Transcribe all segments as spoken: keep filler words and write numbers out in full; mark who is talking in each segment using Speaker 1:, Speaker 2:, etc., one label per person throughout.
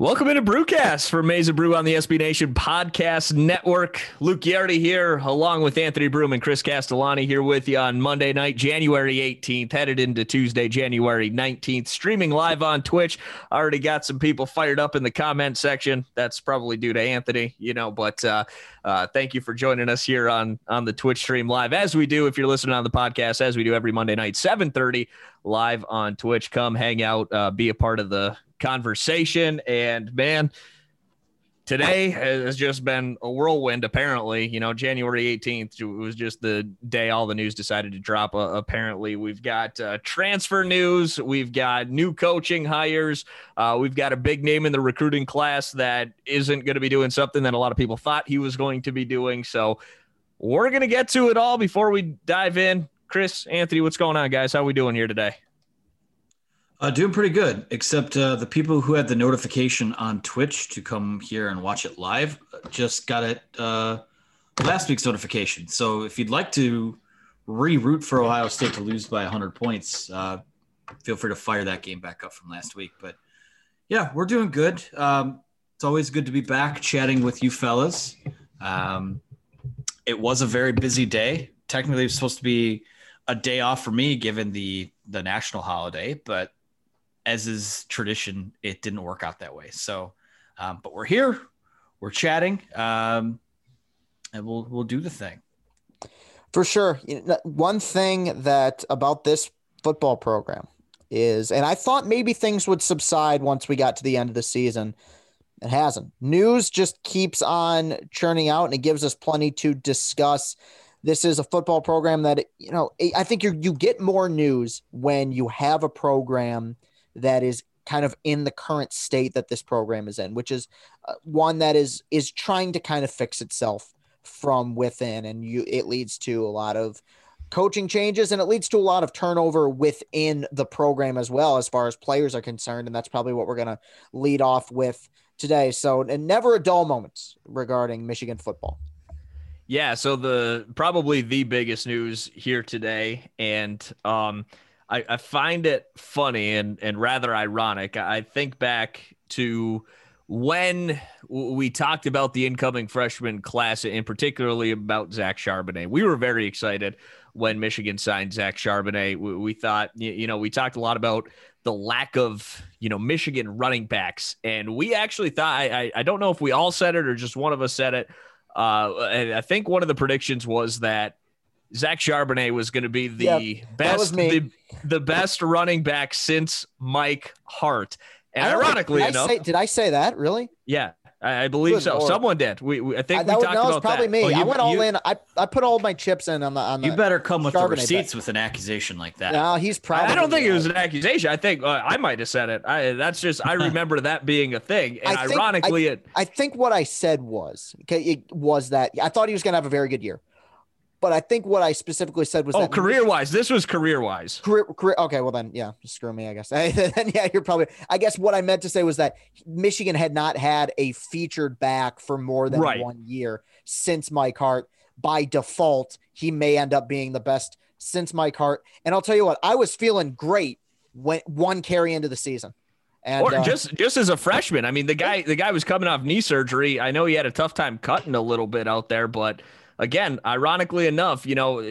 Speaker 1: Welcome into Brewcast for Maize and Brew on the S B Nation Podcast Network. Luke Yardy here, along with Anthony Broom and Chris Castellani here with you on Monday night, January eighteenth, headed into Tuesday, January nineteenth, streaming live on Twitch. Already got some people fired up in the comment section. That's probably due to Anthony, you know, but uh, uh, thank you for joining us here on, on the Twitch stream live, as we do if you're listening on the podcast, as we do every Monday night, seven thirty live on Twitch. Come hang out, uh, be a part of the conversation. And man, today has just been a whirlwind. Apparently, you know, January eighteenth, it was just the day all the news decided to drop. Uh, apparently we've got uh, transfer news, we've got new coaching hires, uh, we've got a big name in the recruiting class that isn't going to be doing something that a lot of people thought he was going to be doing. So we're going to get to it all before we dive in. Chris, Anthony, what's going on, guys? How are we doing here today?
Speaker 2: Uh, doing pretty good, except uh, the people who had the notification on Twitch to come here and watch it live just got it uh, last week's notification. So if you'd like to re-root for Ohio State to lose by one hundred points, uh, feel free to fire that game back up from last week. But yeah, we're doing good. Um, it's always good to be back chatting with you fellas. Um, it was a very busy day. Technically, it was supposed to be a day off for me given the the national holiday, but as is tradition, it didn't work out that way. So, um, but we're here, we're chatting, um, and we'll we'll do the thing.
Speaker 3: For sure. You know, one thing that about this football program is, and I thought maybe things would subside once we got to the end of the season. It hasn't. News just keeps on churning out, and it gives us plenty to discuss. This is a football program that, you know, I think you you get more news when you have a program that is kind of in the current state that this program is in, which is uh, one that is is trying to kind of fix itself from within, and you it leads to a lot of coaching changes, and it leads to a lot of turnover within the program as well, as far as players are concerned, and that's probably what we're going to lead off with today. So, and never a dull moment regarding Michigan football.
Speaker 1: Yeah, so the probably the biggest news here today, and um, I, I find it funny and, and rather ironic. I think back to when we talked about the incoming freshman class, and particularly about Zach Charbonnet. We were very excited when Michigan signed Zach Charbonnet. We, we thought, you know, we talked a lot about the lack of, you know, Michigan running backs, and we actually thought, I, I don't know if we all said it or just one of us said it, Uh, and I think one of the predictions was that Zach Charbonnet was going to be the
Speaker 3: yep,
Speaker 1: best, the, the best running back since Mike Hart. And ironically
Speaker 3: did
Speaker 1: enough,
Speaker 3: I say, did I say that really?
Speaker 1: Yeah, I, I believe
Speaker 3: Good
Speaker 1: so.
Speaker 3: Lord.
Speaker 1: Someone did. We, we I think
Speaker 3: I,
Speaker 1: we
Speaker 3: that,
Speaker 1: talked
Speaker 3: no,
Speaker 1: about
Speaker 3: it's probably
Speaker 1: that.
Speaker 3: me.
Speaker 2: Oh, you,
Speaker 3: I went all
Speaker 2: you,
Speaker 3: in. I, I put all my chips in on the on the.
Speaker 2: You better come with
Speaker 3: Charbonnet
Speaker 2: the receipts
Speaker 3: bet.
Speaker 2: with an accusation like that.
Speaker 3: No, he's probably.
Speaker 1: I don't think it was an accusation. I think uh, I might have said it. I, that's just I remember that being a thing. And
Speaker 3: I think,
Speaker 1: ironically,
Speaker 3: I,
Speaker 1: it.
Speaker 3: I think what I said was okay. It was that I thought he was going to have a very good year. But I think what I specifically said was
Speaker 1: oh,
Speaker 3: that
Speaker 1: career wise. This was career wise.
Speaker 3: Career, career. Okay, well then, yeah, screw me, I guess. Then yeah, you're probably. I guess what I meant to say was that Michigan had not had a featured back for more than
Speaker 1: right.
Speaker 3: one year since Mike Hart. By default, he may end up being the best since Mike Hart. And I'll tell you what, I was feeling great when one carry into the season. And,
Speaker 1: or
Speaker 3: uh,
Speaker 1: just just as a freshman. I mean, the guy the guy was coming off knee surgery. I know he had a tough time cutting a little bit out there, but. Again, ironically enough, you know,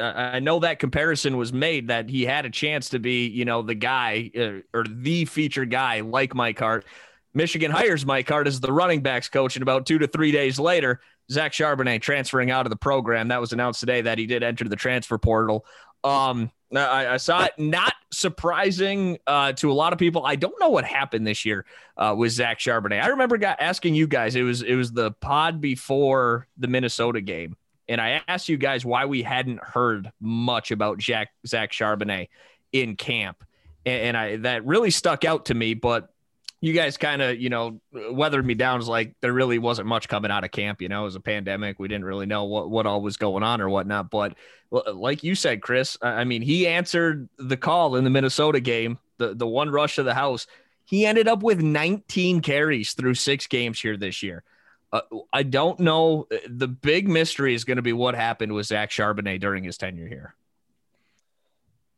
Speaker 1: I know that comparison was made that he had a chance to be, you know, the guy uh, or the featured guy like Mike Hart. Michigan hires Mike Hart as the running backs coach, and about two to three days later, Zach Charbonnet transferring out of the program. That was announced today that he did enter the transfer portal. Um, I, I saw it. Not surprising uh, to a lot of people. I don't know what happened this year uh, with Zach Charbonnet. I remember got, asking you guys. It was it was the pod before the Minnesota game, and I asked you guys why we hadn't heard much about Jack, Zach Charbonnet in camp, and, and I that really stuck out to me. But you guys kind of, you know, weathered me down. As like there really wasn't much coming out of camp. You know, it was a pandemic. We didn't really know what, what all was going on or whatnot. But like you said, Chris, I mean, he answered the call in the Minnesota game, the, the one rush to the house. He ended up with nineteen carries through six games here this year. Uh, I don't know. The big mystery is going to be what happened with Zach Charbonnet during his tenure here.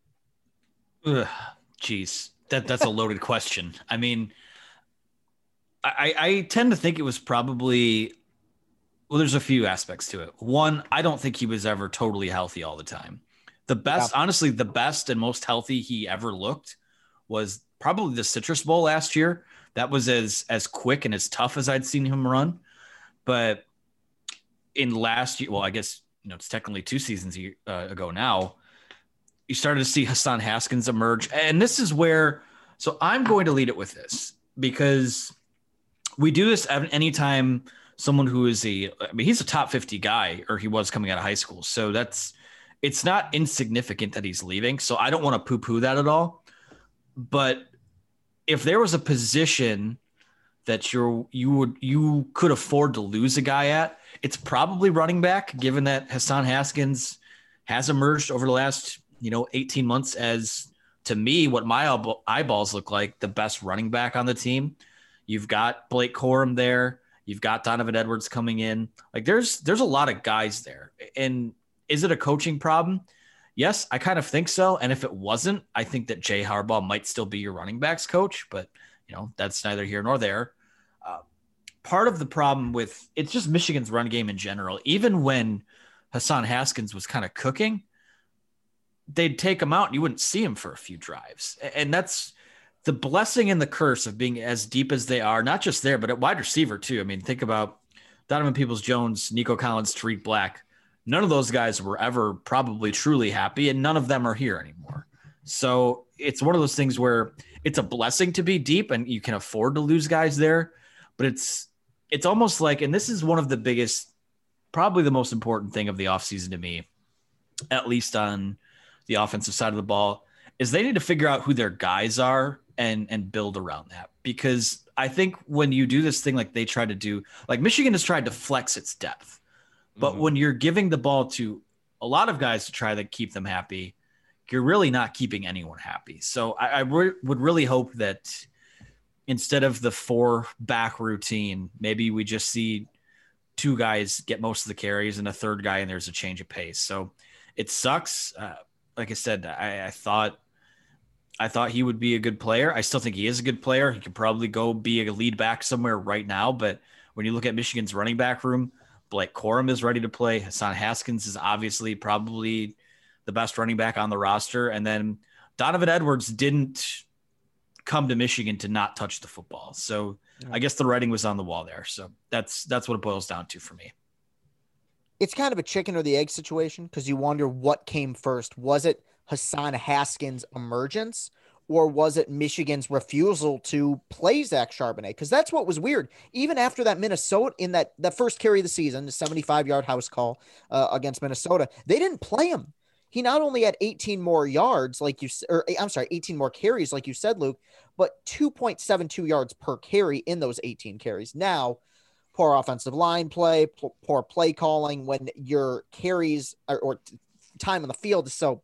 Speaker 2: Ugh, geez, that that's a loaded question. I mean, I, I tend to think it was probably, well, there's a few aspects to it. One, I don't think he was ever totally healthy all the time. The best, yeah. honestly, the best and most healthy he ever looked was probably the Citrus Bowl last year. That was as as quick and as tough as I'd seen him run. But in last year, well, I guess, you know, it's technically two seasons uh, ago now, you started to see Hassan Haskins emerge. And this is where, so I'm going to lead it with this, because we do this anytime someone who is a, I mean, he's a top fifty guy, or he was coming out of high school. So that's, it's not insignificant that he's leaving. So I don't want to poo poo that at all. But if there was a position that you're, you would, you could afford to lose a guy at, it's probably running back, given that Hassan Haskins has emerged over the last, you know, eighteen months as, to me, what my eyeballs look like, the best running back on the team. You've got Blake Corum there. You've got Donovan Edwards coming in. Like there's, there's a lot of guys there. And is it a coaching problem? Yes, I kind of think so. And if it wasn't, I think that Jay Harbaugh might still be your running backs coach, but you know, that's neither here nor there. Uh, part of the problem with, it's just Michigan's run game in general. Even when Hassan Haskins was kind of cooking, they'd take him out and you wouldn't see him for a few drives. And that's the blessing and the curse of being as deep as they are, not just there, but at wide receiver too. I mean, think about Donovan Peoples-Jones, Nico Collins, Tariq Black. None of those guys were ever probably truly happy, and none of them are here anymore. So it's one of those things where it's a blessing to be deep and you can afford to lose guys there, but it's, it's almost like, and this is one of the biggest, probably the most important thing of the offseason to me, at least on the offensive side of the ball, is they need to figure out who their guys are and, and build around that. Because I think when you do this thing, like they try to do, like Michigan has tried to flex its depth, but mm-hmm. when you're giving the ball to a lot of guys to try to keep them happy, you're really not keeping anyone happy. So I, I re- would really hope that instead of the four back routine, maybe we just see two guys get most of the carries and a third guy, and there's a change of pace. So it sucks. Uh, like I said, I, I thought, I thought he would be a good player. I still think he is a good player. He could probably go be a lead back somewhere right now. But when you look at Michigan's running back room, Blake Corum is ready to play. Hassan Haskins is obviously probably the best running back on the roster. And then Donovan Edwards didn't come to Michigan to not touch the football. So yeah. I guess the writing was on the wall there. So that's, that's what it boils down to for me.
Speaker 3: It's kind of a chicken or the egg situation, because you wonder what came first. Was it Hassan Haskins' emergence, or was it Michigan's refusal to play Zach Charbonnet? Because that's what was weird. Even after that Minnesota, in that, that first carry of the season, the seventy-five-yard house call uh, against Minnesota, they didn't play him. He not only had eighteen more yards, like you, or I'm sorry, eighteen more carries, like you said, Luke, but two point seven two yards per carry in those eighteen carries. Now, poor offensive line play, poor play calling when your carries or, or time on the field is so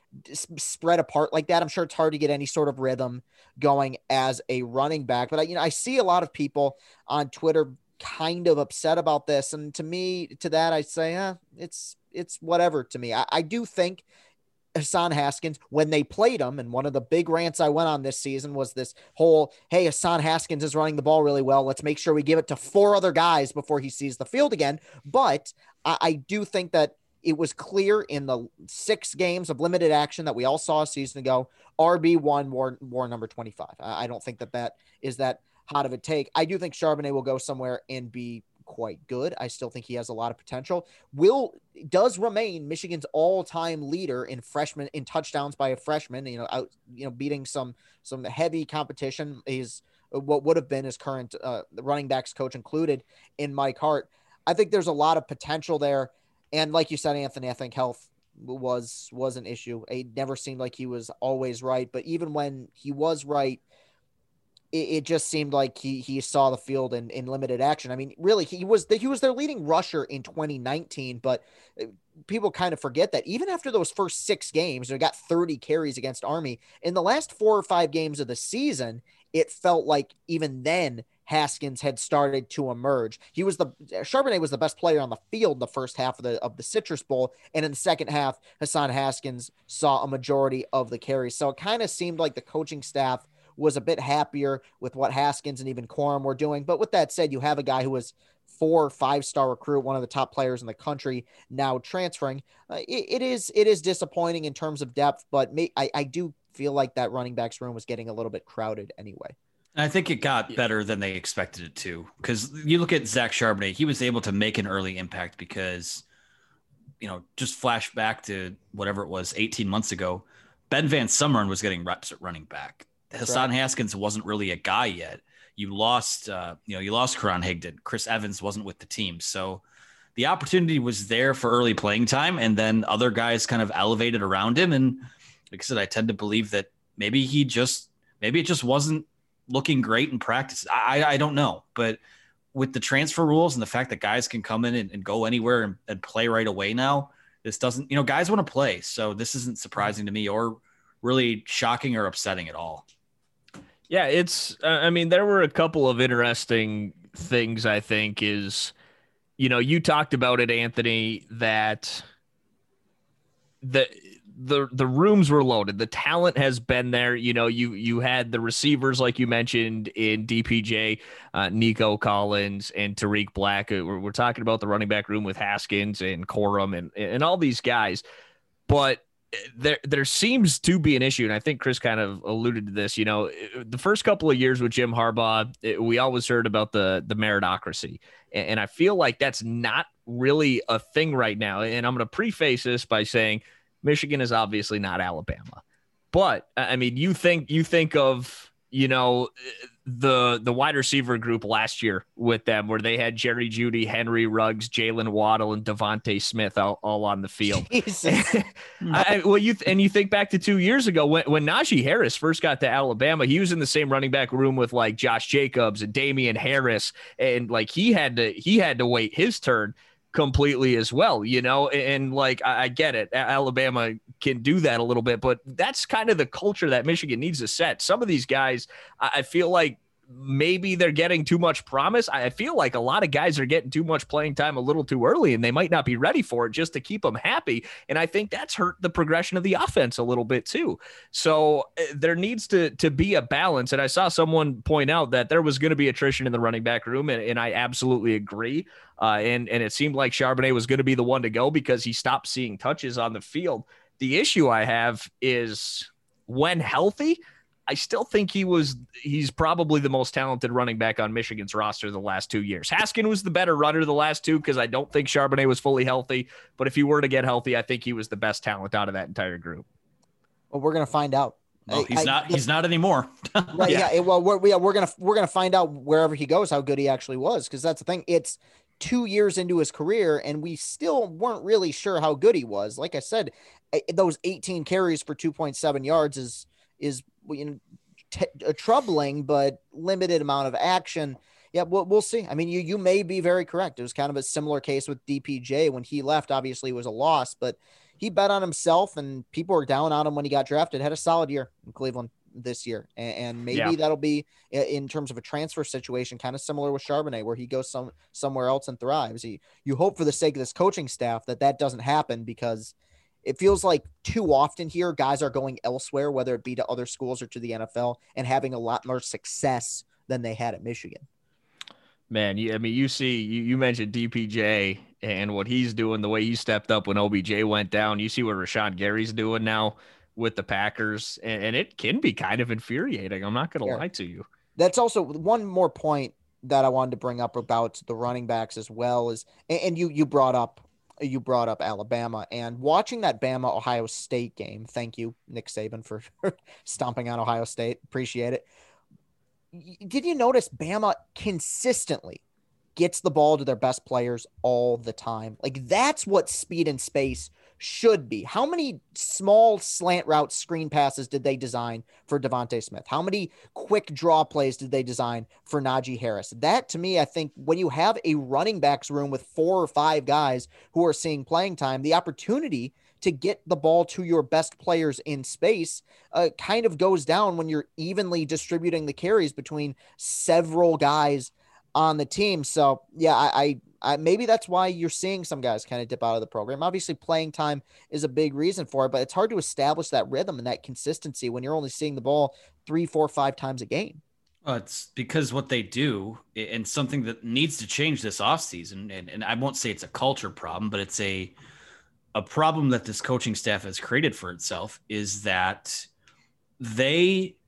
Speaker 3: spread apart like that. I'm sure it's hard to get any sort of rhythm going as a running back, but I, you know, I see a lot of people on Twitter kind of upset about this. And to me, to that, I say, eh, it's, it's whatever to me. I, I do think Hassan Haskins, when they played him, and one of the big rants I went on this season was this whole, hey, Hassan Haskins is running the ball really well. Let's make sure we give it to four other guys before he sees the field again. But I, I do think that it was clear in the six games of limited action that we all saw a season ago, R B one wore, wore number twenty-five. I, I don't think that that is that hot of a take. I do think Charbonnet will go somewhere and be quite good. I still think he has a lot of potential. Will does remain Michigan's all-time leader in freshman in touchdowns by a freshman, you know, out, you know, beating some, some heavy competition. He's what would have been his current uh, running backs coach included in Mike Hart. I think there's a lot of potential there. And like you said, Anthony, I think health was, was an issue. It never seemed like he was always right, but even when he was right, it, it just seemed like he, he saw the field in, in limited action. I mean, really, he was the, he was their leading rusher in twenty nineteen, but people kind of forget that even after those first six games, they got thirty carries against Army. In the last four or five games of the season, it felt like even then Haskins had started to emerge. He was the Charbonnet was the best player on the field the first half of the of the Citrus Bowl, and in the second half, Hassan Haskins saw a majority of the carries. So it kind of seemed like the coaching staff was a bit happier with what Haskins and even Corum were doing. But with that said, you have a guy who was four or five star recruit, one of the top players in the country, now transferring. Uh, it, it is it is disappointing in terms of depth, but may, I, I do feel like that running backs room was getting a little bit crowded anyway.
Speaker 2: I think it got better than they expected it to, because you look at Zach Charbonnet, he was able to make an early impact because, you know, just flash back to whatever it was eighteen months ago, Ben Van Summeren was getting reps at running back. Hassan right. Haskins wasn't really a guy yet. You lost, uh, you know, you lost Karan Higdon. Chris Evans wasn't with the team. So the opportunity was there for early playing time, and then other guys kind of elevated around him. And like I said, I tend to believe that maybe he just, maybe it just wasn't looking great in practice. I, I don't know, but with the transfer rules and the fact that guys can come in and, and go anywhere and, and play right away now, this doesn't, you know, guys want to play. So this isn't surprising to me or really shocking or upsetting at all.
Speaker 1: Yeah, it's, uh, I mean, there were a couple of interesting things, I think, is, you know, you talked about it, Anthony, that the, the the rooms were loaded. The talent has been there. You know, you you had the receivers, like you mentioned, in D P J, uh, Nico Collins and Tariq Black. We're, we're talking about the running back room with Haskins and Corum and, and all these guys. But there there seems to be an issue, and I think Chris kind of alluded to this. You know, the first couple of years with Jim Harbaugh, it, we always heard about the, the meritocracy. And, and I feel like that's not really a thing right now. And I'm going to preface this by saying, Michigan is obviously not Alabama, but I mean, you think you think of, you know, the the wide receiver group last year with them, where they had Jerry Jeudy, Henry Ruggs, Jalen Waddle, and Devontae Smith all, all on the field. I, well, you and you think back to two years ago when when Najee Harris first got to Alabama, he was in the same running back room with like Josh Jacobs and Damian Harris, and like he had to he had to wait his turn completely as well, you know, and like I, I get it, Alabama can do that a little bit, but that's kind of the culture that Michigan needs to set. Some of these guys, I feel like maybe they're getting too much promise. I feel like a lot of guys are getting too much playing time a little too early, and they might not be ready for it just to keep them happy. And I think that's hurt the progression of the offense a little bit too. So there needs to to be a balance. And I saw someone point out that there was going to be attrition in the running back room, and, and I absolutely agree. Uh, and, and it seemed like Charbonnet was going to be the one to go because he stopped seeing touches on the field. The issue I have is when healthy, I still think he was, he's probably the most talented running back on Michigan's roster the last two years. Haskins was the better runner the last two, because I don't think Charbonnet was fully healthy. But if he were to get healthy, I think he was the best talent out of that entire group.
Speaker 3: Well, we're going to find out.
Speaker 2: Well, he's I, not, I, he's not anymore.
Speaker 3: Right. Yeah. yeah well, we're, yeah, we're going to, we're going to find out wherever he goes, how good he actually was. Cause that's the thing. It's two years into his career, and we still weren't really sure how good he was. Like I said, those eighteen carries for two point seven yards is, is, you know, t- a troubling but limited amount of action. Yeah, we'll, we'll see. I mean, you you may be very correct. It was kind of a similar case with D P J when he left. Obviously, it was a loss, but he bet on himself, and people were down on him when he got drafted. Had a solid year in Cleveland this year, and, and maybe yeah. that'll be in terms of a transfer situation, kind of similar with Charbonnet, where he goes some somewhere else and thrives. He, you hope for the sake of this coaching staff that that doesn't happen, because it feels like too often here guys are going elsewhere, whether it be to other schools or to the N F L, and having a lot more success than they had at Michigan.
Speaker 1: Man, you, I mean, you see, you, you mentioned D P J and what he's doing, the way he stepped up when O B J went down. You see what Rashawn Gary's doing now with the Packers, and, and it can be kind of infuriating. I'm not going to yeah. lie to you.
Speaker 3: That's also one more point that I wanted to bring up about the running backs as well is, and, and you, you brought up, you brought up Alabama, and watching that Bama Ohio State game. Thank you, Nick Saban, for stomping on Ohio State. Appreciate it. Did you notice Bama consistently gets the ball to their best players all the time? Like, that's what speed and space should be. How many small slant route screen passes did they design for Devontae Smith? How many quick draw plays did they design for Najee Harris? That, to me, I think when you have a running backs room with four or five guys who are seeing playing time, the opportunity to get the ball to your best players in space uh, kind of goes down when you're evenly distributing the carries between several guys on the team. So yeah, I, I I, maybe that's why you're seeing some guys kind of dip out of the program. Obviously, playing time is a big reason for it, but it's hard to establish that rhythm and that consistency when you're only seeing the ball three, four, five times a game.
Speaker 2: Well, it's because what they do, and something that needs to change this offseason, and, and I won't say it's a culture problem, but it's a a problem that this coaching staff has created for itself, is that they,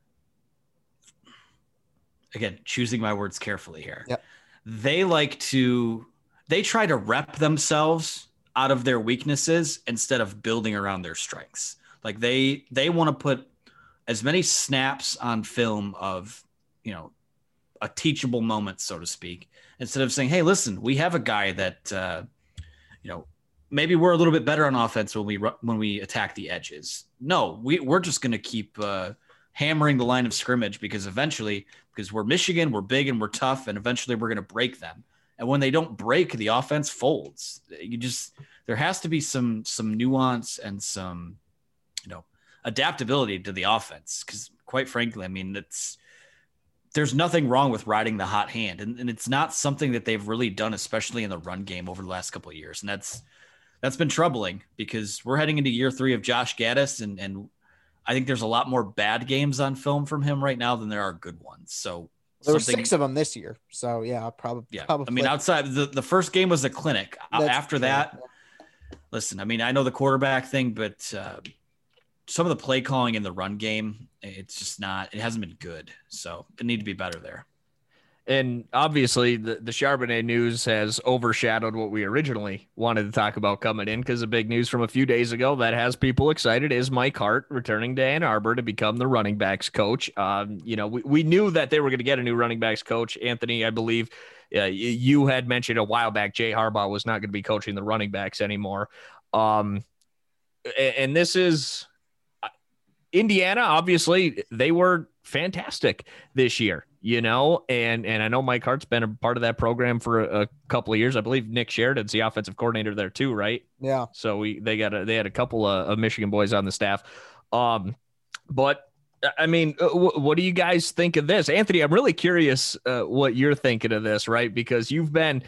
Speaker 2: again, choosing my words carefully here,
Speaker 3: yep.
Speaker 2: they like to, they try to rep themselves out of their weaknesses instead of building around their strengths. Like they, they want to put as many snaps on film of, you know, a teachable moment, so to speak, instead of saying, hey, listen, we have a guy that, uh, you know, maybe we're a little bit better on offense when we, when we attack the edges. No, we, we're just going to keep uh, hammering the line of scrimmage because eventually, because we're Michigan, we're big and we're tough, and eventually we're going to break them. And when they don't break, the offense folds. You just, there has to be some, some nuance and some, you know, adaptability to the offense. Because quite frankly, I mean, it's, there's nothing wrong with riding the hot hand. And, and it's not something that they've really done, especially in the run game over the last couple of years. And that's, that's been troubling because we're heading into year three of Josh Gaddis. And, and I think there's a lot more bad games on film from him right now than there are good ones. So
Speaker 3: there were six of them this year. So yeah, probably.
Speaker 2: Yeah.
Speaker 3: Probably.
Speaker 2: I mean, outside the, the first game was a clinic. That's After true. that, listen, I mean, I know the quarterback thing, but uh, some of the play calling in the run game, it's just not, it hasn't been good. So it need to be better there.
Speaker 1: And obviously the, the Charbonnet news has overshadowed what we originally wanted to talk about coming in, because the big news from a few days ago that has people excited is Mike Hart returning to Ann Arbor to become the running backs coach. Um, you know, we, we knew that they were going to get a new running backs coach. Anthony, I believe uh, you had mentioned a while back, Jay Harbaugh was not going to be coaching the running backs anymore. Um, and, and this is Indiana. Obviously they were fantastic this year, you know, and, and I know Mike Hart's been a part of that program for a, a couple of years. I believe Nick Sheridan's the offensive coordinator there too, right?
Speaker 3: Yeah.
Speaker 1: So we, they got a, they had a couple of, of Michigan boys on the staff. Um, but I mean, w- what do you guys think of this? Anthony, I'm really curious uh, what you're thinking of this, right? Because you've been,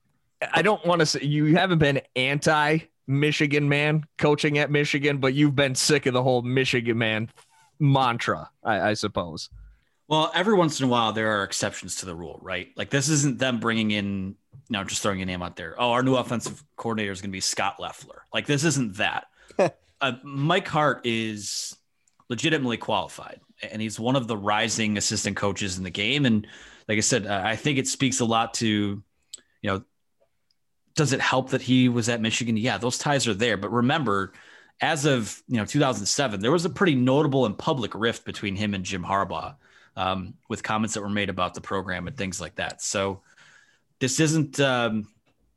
Speaker 1: I don't want to say you haven't been anti Michigan man coaching at Michigan, but you've been sick of the whole Michigan man mantra, I, I suppose.
Speaker 2: Well, every once in a while, there are exceptions to the rule, right? Like this isn't them bringing in, you know, just throwing a name out there. Oh, our new offensive coordinator is going to be Scott Loeffler. Like this isn't that. uh, Mike Hart is legitimately qualified, and he's one of the rising assistant coaches in the game. And like I said, uh, I think it speaks a lot to, you know, does it help that he was at Michigan? Yeah, those ties are there. But remember, as of, you know, two thousand seven, there was a pretty notable and public rift between him and Jim Harbaugh, um, with comments that were made about the program and things like that. So this isn't, um,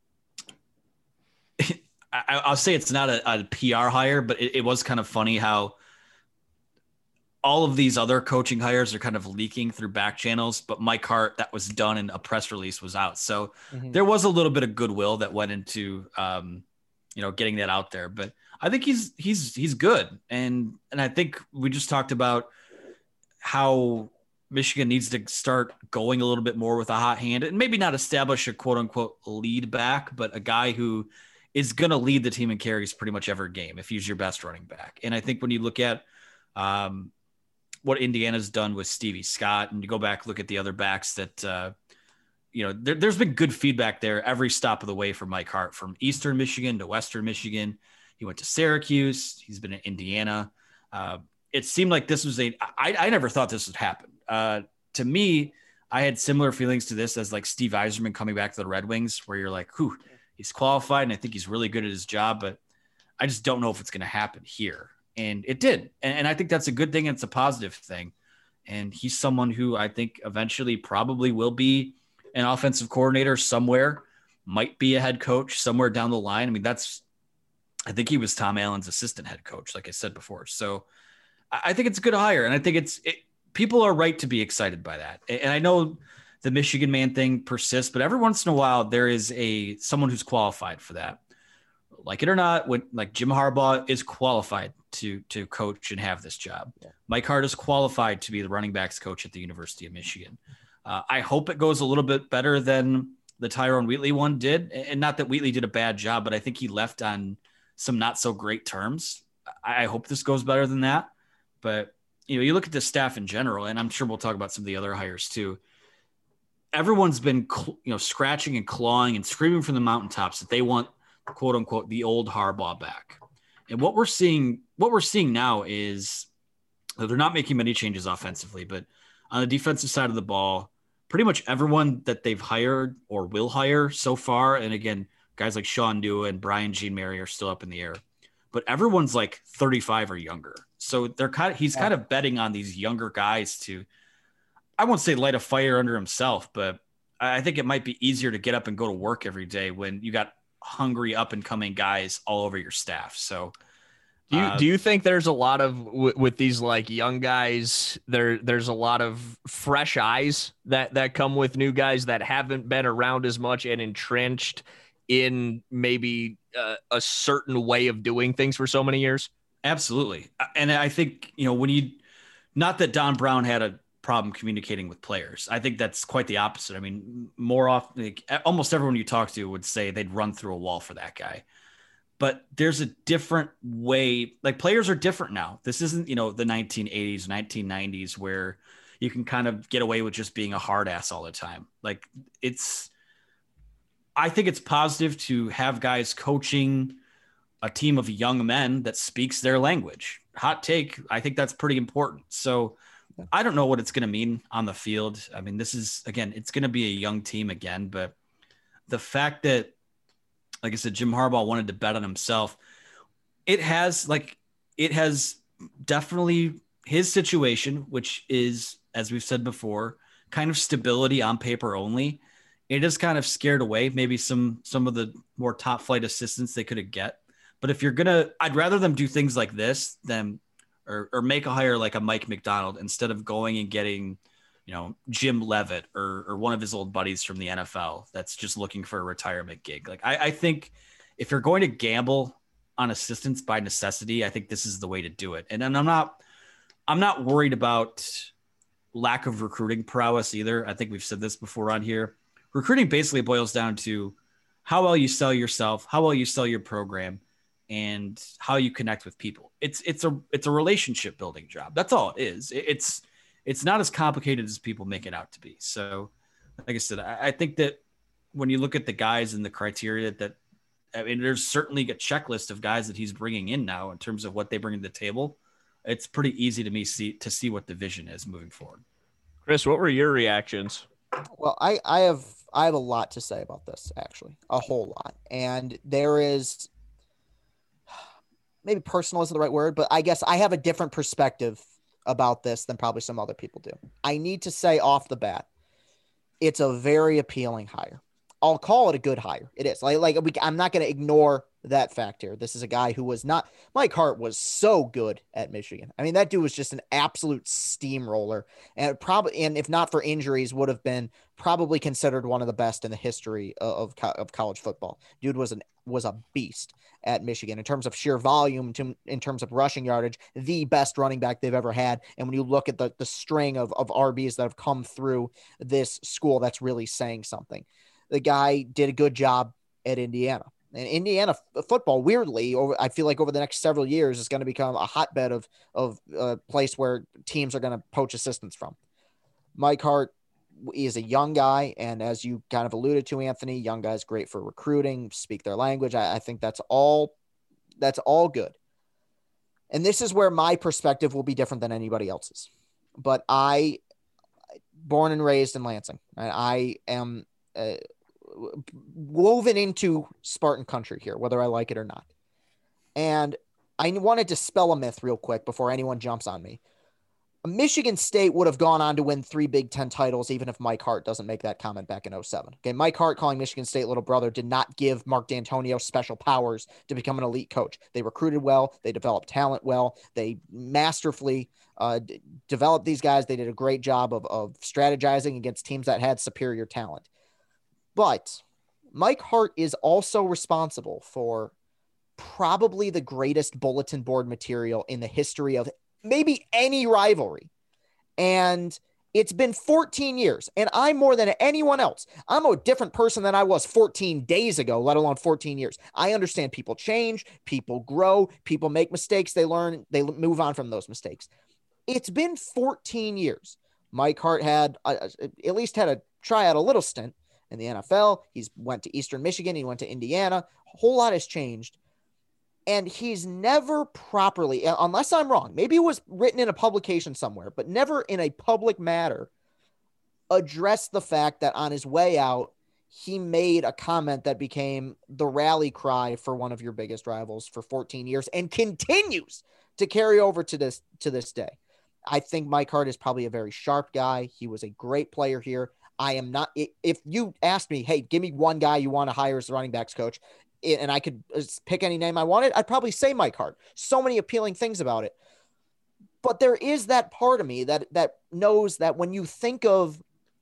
Speaker 2: I, I'll say it's not a, a P R hire, but it, it was kind of funny how all of these other coaching hires are kind of leaking through back channels, but Mike Hart, that was done and a press release was out. So mm-hmm. there was a little bit of goodwill that went into, um, you know, getting that out there, but I think he's, he's, he's good. And, and I think we just talked about how Michigan needs to start going a little bit more with a hot hand and maybe not establish a quote unquote lead back, but a guy who is going to lead the team in carries pretty much every game if he's your best running back. And I think when you look at, um, what Indiana's done with Stevie Scott, and you go back, look at the other backs that, uh, you know, there, there's been good feedback there every stop of the way for Mike Hart, from Eastern Michigan to Western Michigan. He went to Syracuse. He's been in Indiana. Uh, it seemed like this was a, I, I never thought this would happen. Uh, to me, I had similar feelings to this as like Steve Yzerman coming back to the Red Wings, where you're like, whew, he's qualified and I think he's really good at his job, but I just don't know if it's going to happen here. And it did. And, and I think that's a good thing. And it's a positive thing. And he's someone who I think eventually probably will be an offensive coordinator somewhere, might be a head coach somewhere down the line. I mean, that's, I think he was Tom Allen's assistant head coach, like I said before. So I, I think it's a good hire. And I think it's, it, people are right to be excited by that. And, and I know the Michigan man thing persists, but every once in a while there is a, someone who's qualified for that. Like it or not, when like Jim Harbaugh is qualified to to coach and have this job. Yeah. Mike Hart is qualified to be the running backs coach at the University of Michigan. Uh, I hope it goes a little bit better than the Tyrone Wheatley one did. And not that Wheatley did a bad job, but I think he left on some not so great terms. I hope this goes better than that. But, you know, you look at the staff in general, and I'm sure we'll talk about some of the other hires too. Everyone's been, you know, scratching and clawing and screaming from the mountaintops that they want, quote unquote, the old Harbaugh back. And what we're seeing, what we're seeing now is that they're not making many changes offensively, but on the defensive side of the ball, pretty much everyone that they've hired or will hire so far. And again, guys like Sean Dua and Brian Jean-Mary are still up in the air, but everyone's like thirty-five or younger. So they're kind of, he's kind of betting on these younger guys to, I won't say light a fire under himself, but I think it might be easier to get up and go to work every day when you got hungry up and coming guys all over your staff. So
Speaker 1: do you,
Speaker 2: uh,
Speaker 1: do you think there's a lot of, w- with these like young guys, there, there's a lot of fresh eyes that, that come with new guys that haven't been around as much and entrenched in maybe uh, a certain way of doing things for so many years?
Speaker 2: Absolutely. And I think, you know, when you, not that Don Brown had a problem communicating with players. I think that's quite the opposite. I mean, more often, like, almost everyone you talk to would say they'd run through a wall for that guy. But there's a different way, like players are different now. This isn't, you know, the nineteen eighties, nineteen nineties where you can kind of get away with just being a hard ass all the time. Like it's, I think it's positive to have guys coaching a team of young men that speaks their language. Hot take. I think that's pretty important. So I don't know what it's going to mean on the field. I mean, this is, again, it's going to be a young team again, but the fact that, like I said, Jim Harbaugh wanted to bet on himself, it has like, it has definitely his situation, which is, as we've said before, kind of stability on paper only. It has kind of scared away maybe some, some of the more top flight assistants they could have get. But if you're going to, I'd rather them do things like this than, or, or make a hire like a Mike McDonald instead of going and getting, you know, Jim Levitt or, or one of his old buddies from the N F L that's just looking for a retirement gig. Like, I, I think if you're going to gamble on assistants by necessity, I think this is the way to do it. And, and I'm not, I'm not worried about lack of recruiting prowess either. I think we've said this before on here. Recruiting basically boils down to how well you sell yourself, how well you sell your program, and how you connect with people. It's it's a it's a relationship building job. That's all it is. It's it's not as complicated as people make it out to be. So, like I said, I, I think that when you look at the guys and the criteria that, I mean, there's certainly a checklist of guys that he's bringing in now in terms of what they bring to the table. It's pretty easy to me see to see what the vision is moving forward.
Speaker 1: Chris, what were your reactions?
Speaker 3: Well, I, I have I have a lot to say about this, actually, a whole lot. And there is, maybe personal isn't the right word, but I guess I have a different perspective about this than probably some other people do. I need to say off the bat, it's a very appealing hire. I'll call it a good hire. It is. Like, like we, I'm not going to ignore that fact here. This is a guy who was not, Mike Hart was so good at Michigan. I mean, that dude was just an absolute steamroller, and probably, and if not for injuries, would have been probably considered one of the best in the history of, of college football. Dude was an, was a beast at Michigan in terms of sheer volume, to, in terms of rushing yardage, the best running back they've ever had. And when you look at the, the string of, of R Bs that have come through this school, that's really saying something. The guy did a good job at Indiana. And Indiana f- football, weirdly, over I feel like over the next several years is going to become a hotbed of of a place where teams are going to poach assistants from. Mike Hart is a young guy, and as you kind of alluded to, Anthony, young guys great for recruiting, speak their language. I, I think that's all that's all good. And this is where my perspective will be different than anybody else's. But I, born and raised in Lansing, and I am uh, woven into Spartan country here, whether I like it or not. And I want to dispel a myth real quick before anyone jumps on me. Michigan State would have gone on to win three Big Ten titles, even if Mike Hart doesn't make that comment back in oh seven. Okay, Mike Hart calling Michigan State little brother did not give Mark D'Antonio special powers to become an elite coach. They recruited well. They developed talent well. They masterfully uh, d- developed these guys. They did a great job of, of strategizing against teams that had superior talent. But Mike Hart is also responsible for probably the greatest bulletin board material in the history of maybe any rivalry. And It's been fourteen years, and I'm more than anyone else. I'm a different person than I was fourteen days ago, let alone fourteen years. I understand people change, people grow, people make mistakes. They learn, they move on from those mistakes. It's been fourteen years. Mike Hart had uh, at least had a try out a little stint in the N F L. He's went to Eastern Michigan. He went to Indiana. A whole lot has changed. And he's never properly, unless I'm wrong, maybe it was written in a publication somewhere, but never in a public matter, addressed the fact that on his way out, he made a comment that became the rally cry for one of your biggest rivals for fourteen years and continues to carry over to this, to this day. I think Mike Hart is probably a very sharp guy. He was a great player here. I am not, if you asked me, hey, give me one guy you want to hire as the running backs coach, and I could pick any name I wanted, I'd probably say Mike Hart. So many appealing things about it. But there is that part of me that that knows that when you think of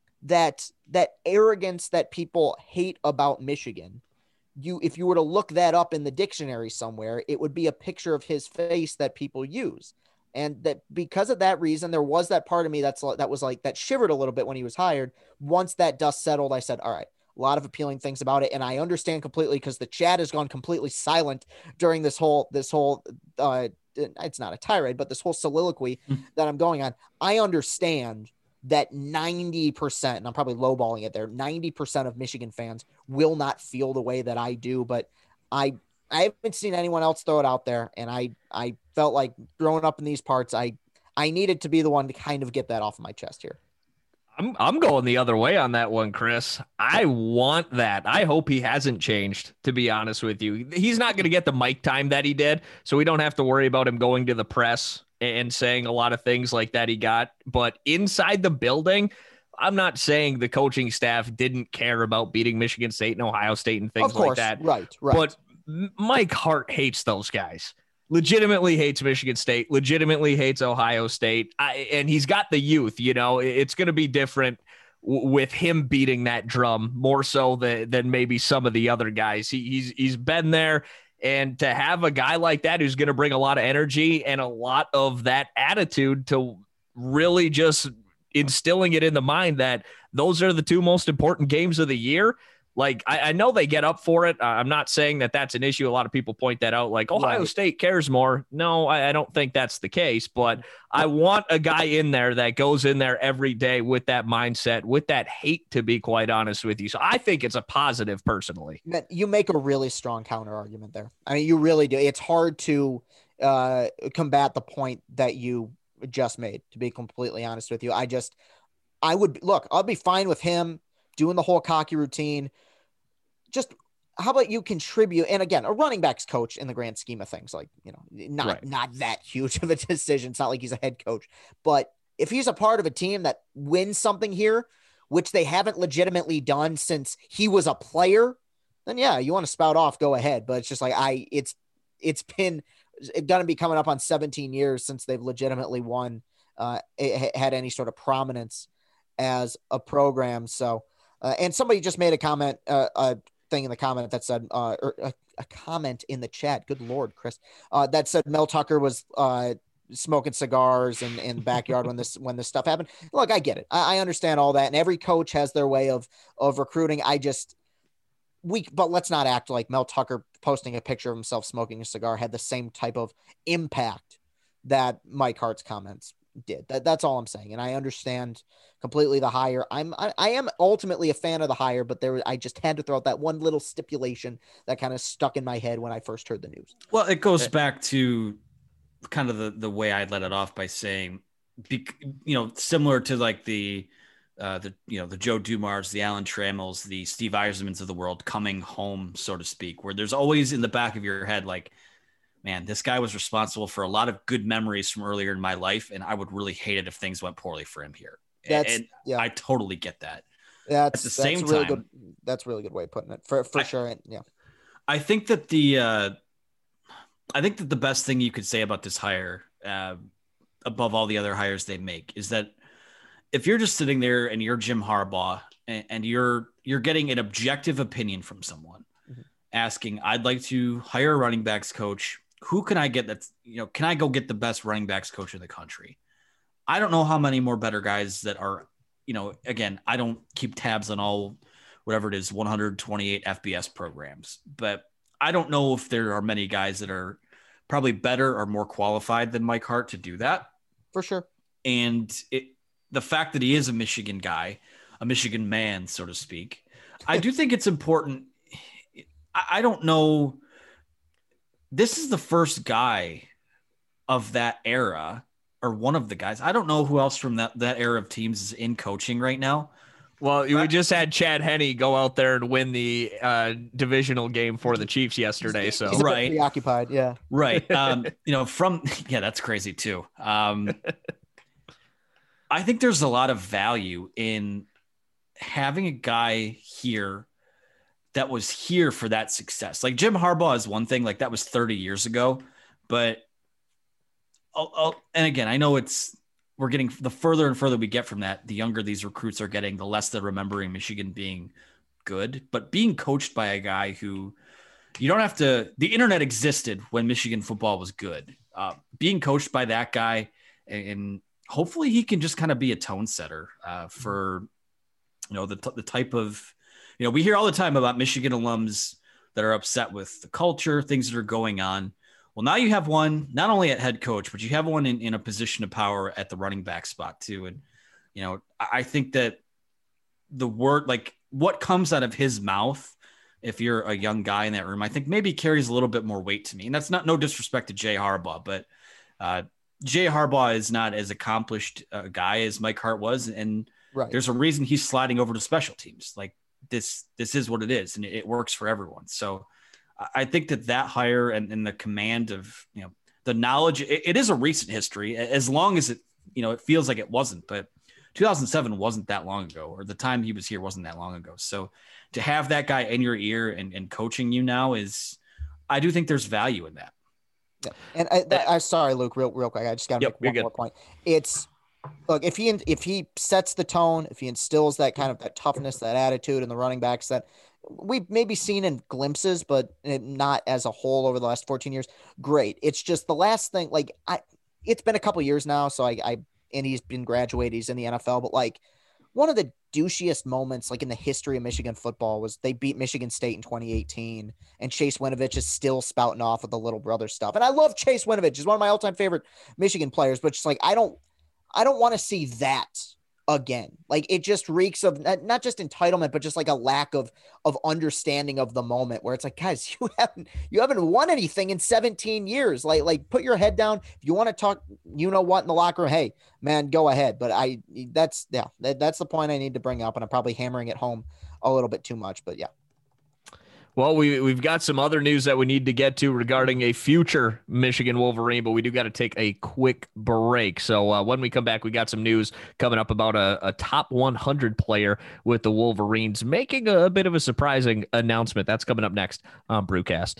Speaker 3: that that arrogance that people hate about Michigan, you if you were to look that up in the dictionary somewhere, it would be a picture of his face that people use. And that because of that reason, there was that part of me that's that was like that shivered a little bit when he was hired. Once that dust settled, I said, all right, a lot of appealing things about it. And I understand completely because the chat has gone completely silent during this whole, this whole, uh, it's not a tirade, but this whole soliloquy mm. that I'm going on. I understand that ninety percent, and I'm probably lowballing it there, ninety percent of Michigan fans will not feel the way that I do, but I, I haven't seen anyone else throw it out there. And I, I felt like growing up in these parts, I, I needed to be the one to kind of get that off of my chest here.
Speaker 1: I'm I'm going the other way on that one, Chris. I want that. I hope he hasn't changed, to be honest with you. He's not going to get the mic time that he did, so we don't have to worry about him going to the press and saying a lot of things like that he got. But inside the building, I'm not saying the coaching staff didn't care about beating Michigan State and Ohio State and things
Speaker 3: of course,
Speaker 1: like that.
Speaker 3: Right, right.
Speaker 1: But Mike Hart hates those guys. Legitimately hates Michigan State, legitimately hates Ohio State. I, and he's got the youth, you know, it's going to be different w- with him beating that drum more so than, than maybe some of the other guys. He, he's, he's been there, and to have a guy like that, who's going to bring a lot of energy and a lot of that attitude to really just instilling it in the mind that those are the two most important games of the year. Like, I, I know they get up for it. Uh, I'm not saying that that's an issue. A lot of people point that out, like Ohio right. State cares more. No, I, I don't think that's the case, but I want a guy in there that goes in there every day with that mindset, with that hate, to be quite honest with you. So I think it's a positive personally.
Speaker 3: You make a really strong counter argument there. I mean, you really do. It's hard to uh, combat the point that you just made, to be completely honest with you. I just, I would look, I'll be fine with him doing the whole cocky routine. Just how about you contribute? And again, a running backs coach in the grand scheme of things, like, you know, not, right. not that huge of a decision. It's not like he's a head coach, but if he's a part of a team that wins something here, which they haven't legitimately done since he was a player, then yeah, you want to spout off, go ahead. But it's just like, I, it's, it's been going to be coming up on seventeen years since they've legitimately won, uh, had any sort of prominence as a program. So, uh, and somebody just made a comment, uh, uh, thing in the comment that said, uh, or a, a comment in the chat. Good Lord, Chris, uh, that said Mel Tucker was, uh, smoking cigars in, in the backyard when this, when this stuff happened. Look, I get it. I, I understand all that. And every coach has their way of, of recruiting. I just, we, but let's not act like Mel Tucker posting a picture of himself smoking a cigar had the same type of impact that Mike Hart's comments did. That, that's all I'm saying. And I understand completely the hire. I'm, I, I am ultimately a fan of the hire, but there, I just had to throw out that one little stipulation that kind of stuck in my head when I first heard the news.
Speaker 2: Well, it goes back to kind of the, the way I let it off by saying, be, you know, similar to like the, uh, the, you know, the Joe Dumars, the Alan Trammels, the Steve Eisermans of the world coming home, so to speak, where there's always in the back of your head, like, man, this guy was responsible for a lot of good memories from earlier in my life, and I would really hate it if things went poorly for him here.
Speaker 3: That's,
Speaker 2: and
Speaker 3: yeah.
Speaker 2: I totally get that.
Speaker 3: That's
Speaker 2: at the
Speaker 3: that's
Speaker 2: same
Speaker 3: really
Speaker 2: time,
Speaker 3: good. That's a really good way of putting it, for for
Speaker 2: I,
Speaker 3: sure. Yeah,
Speaker 2: I think that the uh, I think that the best thing you could say about this hire, uh, above all the other hires they make, is that if you're just sitting there and you're Jim Harbaugh and, and you're you're getting an objective opinion from someone, mm-hmm. asking, I'd like to hire a running backs coach. Who can I get that's, you know, can I go get the best running backs coach in the country? I don't know how many more better guys that are, you know, again, I don't keep tabs on all, whatever it is, one hundred twenty-eight F B S programs, but I don't know if there are many guys that are probably better or more qualified than Mike Hart to do that.
Speaker 3: For sure.
Speaker 2: And it, the fact that he is a Michigan guy, a Michigan man, so to speak, I do think it's important. I, I don't know. This is the first guy of that era, or one of the guys. I don't know who else from that, that era of teams is in coaching right now.
Speaker 1: Well, we just had Chad Henne go out there and win the uh, divisional game for the Chiefs yesterday. So
Speaker 3: He's
Speaker 2: right,
Speaker 3: preoccupied, yeah,
Speaker 2: right. Um, you know, from yeah, that's crazy too. Um, I think there's a lot of value in having a guy here that was here for that success. Like Jim Harbaugh is one thing, like that was thirty years ago, but I'll, I'll, and again, I know it's. We're getting the further and further we get from that, the younger these recruits are getting, the less they're remembering Michigan being good. But being coached by a guy who you don't have to, the internet existed when Michigan football was good. Uh, being coached by that guy, and, and hopefully he can just kind of be a tone setter uh, for, you know, the, t- the type of, you know, we hear all the time about Michigan alums that are upset with the culture, things that are going on. Well, now you have one, not only at head coach, but you have one in, in a position of power at the running back spot too. And, you know, I think that the word, like what comes out of his mouth, if you're a young guy in that room, I think maybe carries a little bit more weight to me. And that's not no disrespect to Jay Harbaugh, but uh, Jay Harbaugh is not as accomplished a guy as Mike Hart was. And
Speaker 3: right.
Speaker 2: There's a reason he's sliding over to special teams. Like this, this is what it is. And it, it works for everyone. So I think that that hire and, and the command of, you know, the knowledge, it, it is a recent history as long as it, you know, it feels like it wasn't, but two thousand seven wasn't that long ago, or the time he was here wasn't that long ago. So to have that guy in your ear and, and coaching you now is, I do think there's value in that.
Speaker 3: Yeah. And I, I, I sorry, Luke, real, real quick. I just got to
Speaker 1: yep,
Speaker 3: make one more point. It's look, if he, if he sets the tone, if he instills that kind of that toughness, that attitude in the running backs that we've maybe seen in glimpses, but not as a whole over the last fourteen years. Great. It's just the last thing, like I, it's been a couple years now. So I, I, and he's been graduated, he's in the N F L, but like one of the douchiest moments, like in the history of Michigan football, was they beat Michigan State in twenty eighteen and Chase Winovich is still spouting off with the little brother stuff. And I love Chase Winovich. He's one of my all time favorite Michigan players, but just like, I don't, I don't want to see that again. Like it just reeks of not just entitlement, but just like a lack of, of understanding of the moment where it's like, guys, you haven't, you haven't won anything in seventeen years. Like, like put your head down. If you want to talk, you know what, in the locker room, hey man, go ahead. But I, that's, yeah, that, that's the point I need to bring up. And I'm probably hammering it home a little bit too much, but yeah.
Speaker 1: Well, we, we've got some other news that we need to get to regarding a future Michigan Wolverine, but we do got to take a quick break. So uh, when we come back, we got some news coming up about a, a top one hundred player with the Wolverines making a, a bit of a surprising announcement. That's coming up next on Brewcast.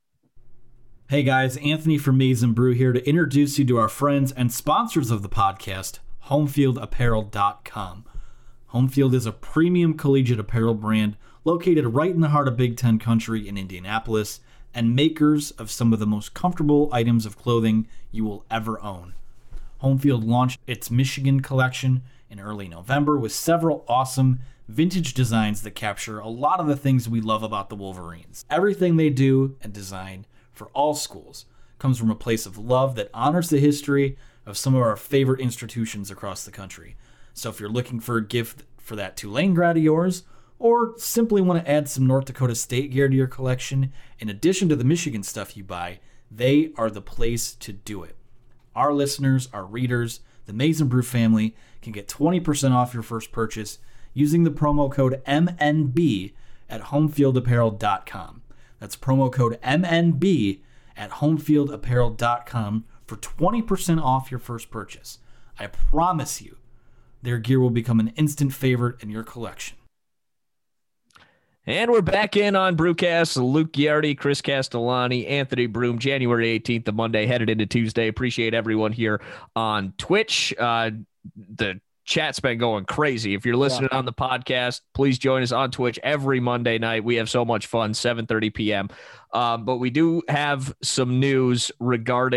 Speaker 4: Hey guys, Anthony from Maize and Brew here to introduce you to our friends and sponsors of the podcast, homefield apparel dot com. Homefield is a premium collegiate apparel brand located right in the heart of Big Ten country in Indianapolis, and makers of some of the most comfortable items of clothing you will ever own. Homefield launched its Michigan collection in early November with several awesome vintage designs that capture a lot of the things we love about the Wolverines. Everything they do and design for all schools comes from a place of love that honors the history of some of our favorite institutions across the country. So if you're looking for a gift for that Tulane grad of yours, or simply want to add some North Dakota State gear to your collection, in addition to the Michigan stuff you buy, they are the place to do it. Our listeners, our readers, the Maize and Brew family can get twenty percent off your first purchase using the promo code M N B at homefield apparel dot com. That's promo code M N B at homefield apparel dot com for twenty percent off your first purchase. I promise you, their gear will become an instant favorite in your collection.
Speaker 1: And we're back in on Brewcast. Luke Giardi, Chris Castellani, Anthony Broom, January eighteenth, the Monday, headed into Tuesday. Appreciate everyone here on Twitch. Uh, the chat's been going crazy. If you're listening yeah. on the podcast, please join us on Twitch every Monday night. We have so much fun, seven thirty p.m. Um, but we do have some news regarding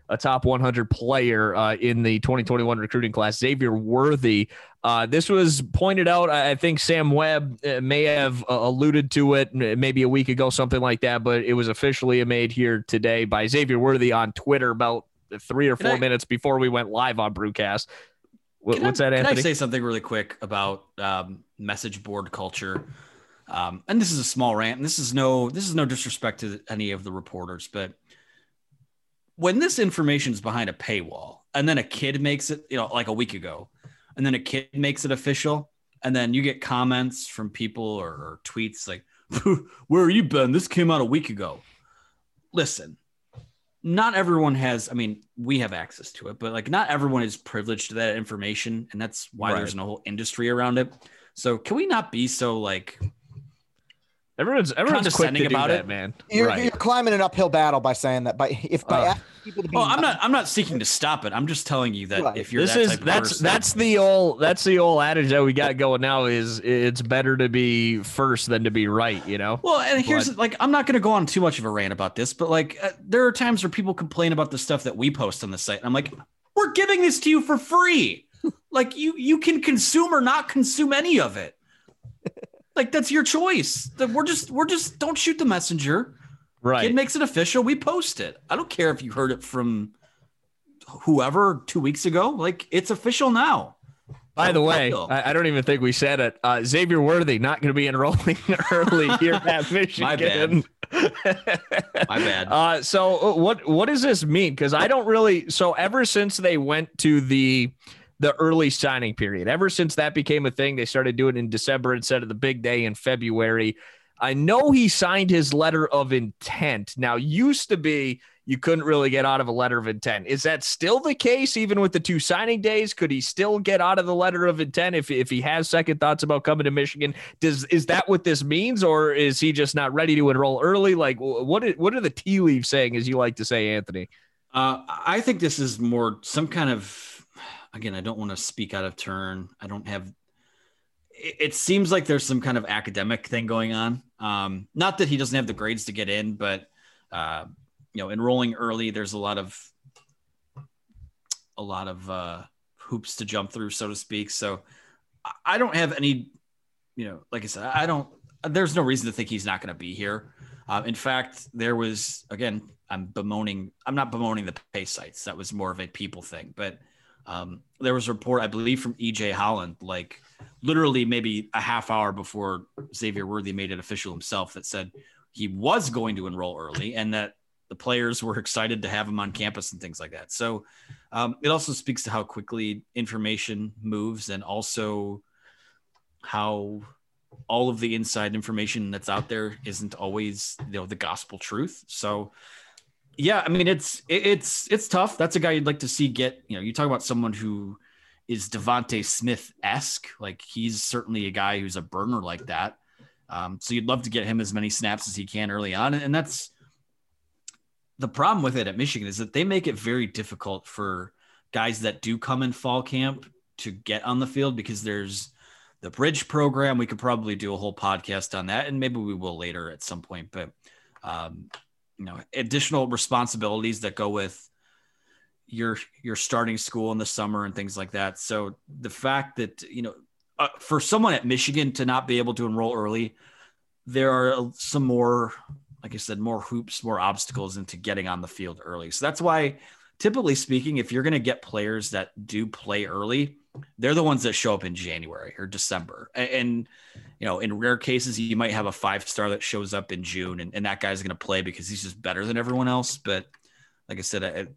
Speaker 1: a top one hundred player uh, in the twenty twenty-one recruiting class, Xavier Worthy. Uh, this was pointed out. I think Sam Webb may have uh, alluded to it maybe a week ago, something like that, but it was officially made here today by Xavier Worthy on Twitter about three or four I, minutes before we went live on Brewcast. What, what's
Speaker 2: I,
Speaker 1: that, Anthony?
Speaker 2: Can I say something really quick about um, message board culture? Um, and this is a small rant, and this is no this is no disrespect to any of the reporters, but when this information is behind a paywall, and then a kid makes it, you know, like a week ago, and then a kid makes it official, and then you get comments from people or, or tweets like, "Where have you been? This came out a week ago." Listen, not everyone has. I mean, we have access to it, but like, not everyone is privileged to that information, and that's why right. there's a whole industry around it. So, can we not be so like?
Speaker 1: Everyone's everyone's quick to about do that, it, man.
Speaker 3: You're, right. you're climbing an uphill battle by saying that. By if by uh, people to be
Speaker 2: well, I'm not. I'm not seeking to stop it. I'm just telling you that right. if you're
Speaker 1: this
Speaker 2: that
Speaker 1: is
Speaker 2: type of
Speaker 1: that's
Speaker 2: person,
Speaker 1: that's the old that's the old adage that we got going now is it's better to be first than to be right. You know.
Speaker 2: Well, and here's but, like I'm not going to go on too much of a rant about this, but like uh, there are times where people complain about the stuff that we post on the site. And I'm like, we're giving this to you for free. Like you you can consume or not consume any of it. Like that's your choice. We're just we're just don't shoot the messenger.
Speaker 1: Right.
Speaker 2: Kid makes it official. We post it. I don't care if you heard it from whoever two weeks ago. Like it's official now.
Speaker 1: By the way, I, I don't even think we said it. Uh, Xavier Worthy not going to be enrolling early here at Michigan.
Speaker 2: My bad. My bad.
Speaker 1: Uh, so what what does this mean? Because I don't really. So ever since they went to the the early signing period, ever since that became a thing, they started doing it in December instead of the big day in February. I know he signed his letter of intent. Now, used to be you couldn't really get out of a letter of intent. Is that still the case, even with the two signing days? Could he still get out of the letter of intent if, if he has second thoughts about coming to Michigan? Does is that what this means, or is he just not ready to enroll early? Like, what what are the tea leaves saying, as you like to say, Anthony?
Speaker 2: Uh, I think this is more some kind of. Again, I don't want to speak out of turn. I don't have. It, it seems like there's some kind of academic thing going on. Um, not that he doesn't have the grades to get in, but uh, you know, enrolling early, there's a lot of a lot of uh, hoops to jump through, so to speak. So I don't have any. You know, like I said, I don't. There's no reason to think he's not going to be here. Uh, in fact, there was again. I'm bemoaning. I'm not bemoaning the pay sites. That was more of a people thing, but. Um, there was a report, I believe, from E J Holland, like literally maybe a half hour before Xavier Worthy made it official himself, that said he was going to enroll early and that the players were excited to have him on campus and things like that. So um, it also speaks to how quickly information moves and also how all of the inside information that's out there isn't always, you know, the gospel truth. So yeah, I mean, it's it's it's tough. That's a guy you'd like to see get, you know, you talk about someone who is Devontae Smith-esque. Like he's certainly a guy who's a burner like that. Um, so you'd love to get him as many snaps as he can early on. And that's the problem with it at Michigan is that they make it very difficult for guys that do come in fall camp to get on the field because there's the bridge program. We could probably do a whole podcast on that, and maybe we will later at some point. But um, you know, additional responsibilities that go with your, your starting school in the summer and things like that. So the fact that, you know, uh, for someone at Michigan to not be able to enroll early, there are some more, like I said, more hoops, more obstacles into getting on the field early. So that's why, typically speaking, if you're going to get players that do play early, they're the ones that show up in January or December. And, and you know, in rare cases, you might have a five-star that shows up in June, and, and that guy's going to play because he's just better than everyone else. But like I said, I,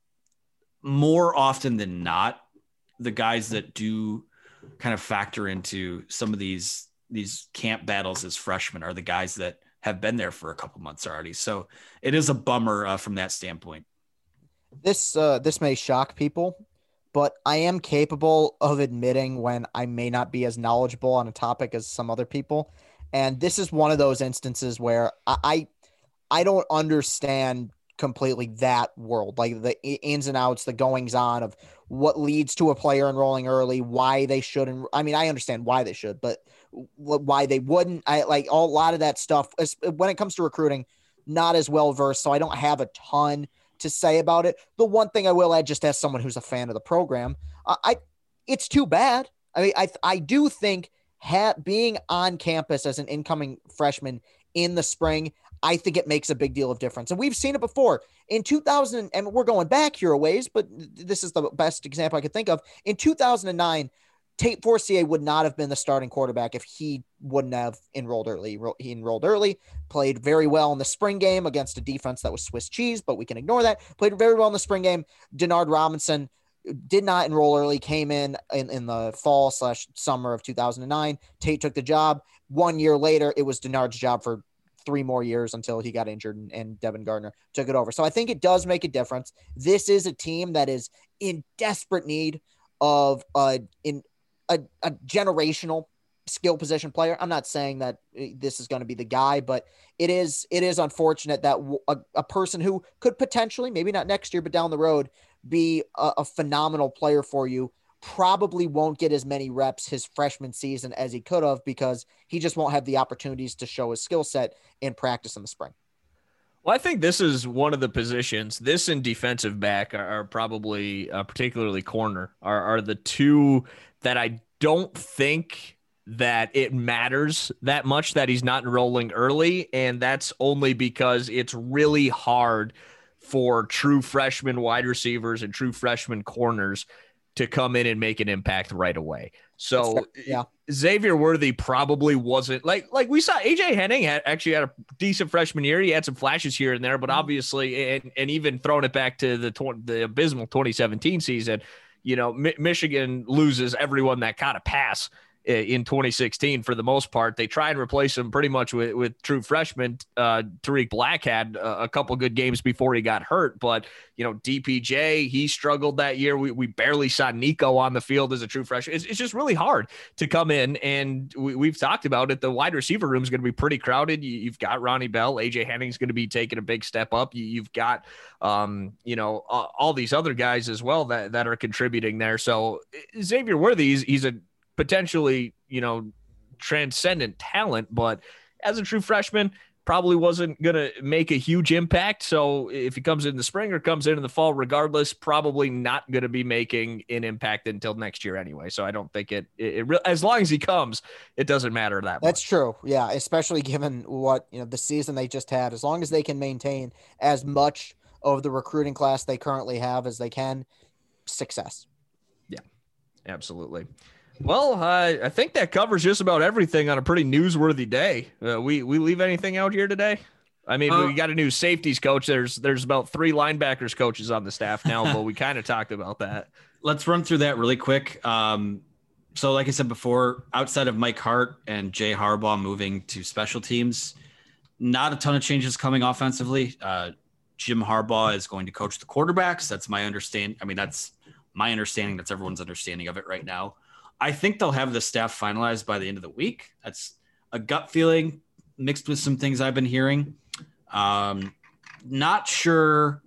Speaker 2: more often than not, the guys that do kind of factor into some of these, these camp battles as freshmen are the guys that have been there for a couple months already. So it is a bummer uh, from that standpoint.
Speaker 3: This, uh, this may shock people, but I am capable of admitting when I may not be as knowledgeable on a topic as some other people. And this is one of those instances where I, I, I don't understand completely that world, like the ins and outs, the goings on of what leads to a player enrolling early, why they shouldn't. I mean, I understand why they should, but why they wouldn't. I like all, a lot of that stuff when it comes to recruiting, not as well versed. So I don't have a ton to say about it. The one thing I will add, just as someone who's a fan of the program, uh, I it's too bad. I mean, I I do think ha- being on campus as an incoming freshman in the spring, I think it makes a big deal of difference. And we've seen it before in two thousand, and we're going back here a ways, but this is the best example I could think of. In two thousand nine, Tate Forcier would not have been the starting quarterback if he wouldn't have enrolled early. He enrolled early, played very well in the spring game against a defense that was Swiss cheese, but we can ignore that. Played very well in the spring game. Denard Robinson did not enroll early, came in in, in the fall slash summer of two thousand nine. Tate took the job. One year later, it was Denard's job for three more years until he got injured and, and Devin Gardner took it over. So I think it does make a difference. This is a team that is in desperate need of uh, in a, a generational skill position player. I'm not saying that this is going to be the guy, but it is, it is unfortunate that a, a person who could potentially, maybe not next year, but down the road, be a, a phenomenal player for you probably won't get as many reps his freshman season as he could have, because he just won't have the opportunities to show his skill set in practice in the spring.
Speaker 1: Well, I think this is one of the positions, this and defensive back are, are probably, uh, particularly corner, are, are the two that I don't think that it matters that much that he's not enrolling early. And that's only because it's really hard for true freshman wide receivers and true freshman corners to come in and make an impact right away. So
Speaker 3: yeah,
Speaker 1: Xavier Worthy probably wasn't like, like we saw A J Henning had actually had a decent freshman year. He had some flashes here and there, but obviously, and, and even throwing it back to the, the abysmal twenty seventeen season, you know, Mi- Michigan loses everyone that caught a pass in twenty sixteen for the most part. They try and replace him pretty much with, with true freshmen. Uh, Tariq Black had a, a couple good games before he got hurt, but you know, D P J, he struggled that year. We, we barely saw Nico on the field as a true freshman. It's, it's just really hard to come in, and we, we've talked about it. The wide receiver room is going to be pretty crowded. You, you've got Ronnie Bell, A J Henning's going to be taking a big step up. You, you've got, um, you know, uh, all these other guys as well that, that are contributing there. So Xavier Worthy, he's, he's a potentially, you know, transcendent talent, but as a true freshman, probably wasn't going to make a huge impact. So if he comes in the spring or comes in in the fall, regardless, probably not going to be making an impact until next year anyway. So I don't think it, it, it as long as he comes, it doesn't matter that much.
Speaker 3: That's true. Yeah. Especially given what, you know, the season they just had, as long as they can maintain as much of the recruiting class they currently have as they can, success.
Speaker 1: Yeah, absolutely. Well, uh, I think that covers just about everything on a pretty newsworthy day. Uh, we we leave anything out here today? I mean, uh, we got a new safeties coach. There's there's about three linebackers coaches on the staff now, but we kind of talked about that.
Speaker 2: Let's run through that really quick. Um, so, like I said before, outside of Mike Hart and Jay Harbaugh moving to special teams, not a ton of changes coming offensively. Uh, Jim Harbaugh is going to coach the quarterbacks. That's my understanding. I mean, that's my understanding. That's everyone's understanding of it right now. I think they'll have the staff finalized by the end of the week. That's a gut feeling mixed with some things I've been hearing. Um, not sure